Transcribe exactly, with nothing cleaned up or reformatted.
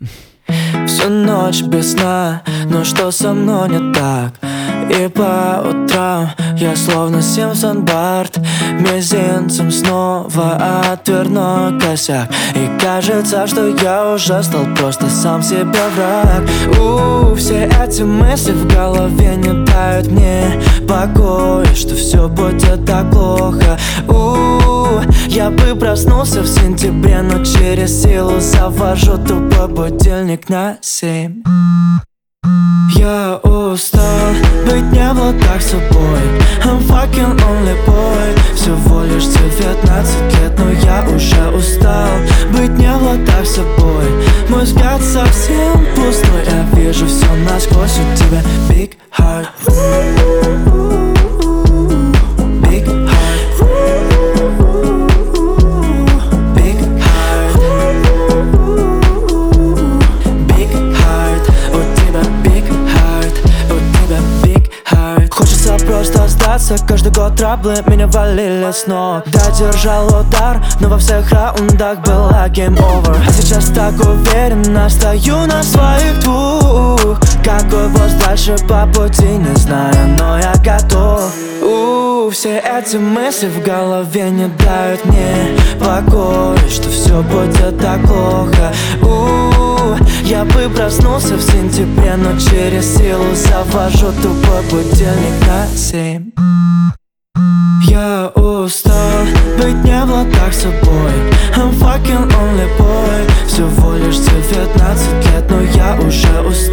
Всю ночь без сна, но что со мной не так? И по утрам я словно Симпсон Барт, мизинцем снова отверну косяк. И кажется, что я уже стал просто сам себе враг. У, все эти мысли в голове не дают мне покоя, что все будет так плохо. У, я бы проснулся в сентябре, но через силу завожу тупой будильник на семь. Я устал быть не вот так с собой. I'm fucking only boy. Всего лишь девятнадцать лет, но я уже устал быть не вот так с собой. Мой взгляд совсем пустой, я вижу все насквозь. У тебя big heart, big heart, big heart, big heart. У тебя big heart, у тебя big heart. Хочется просто сдаться, каждый год траблы меня валили с ног. Да, держал удар, но во всех раундах была game over. А сейчас так уверенно стою на своих двух. Какой босс дальше по пути, не знаю, но я готов. У, все эти мысли в голове не дают мне покоя, что все будет так плохо. У, я бы проснулся в сентябре, но через силу завожу тупой будильник на семь. Я устал быть не вот так с собой. I'm fucking only boy. Всего лишь девятнадцать лет, но я уже устал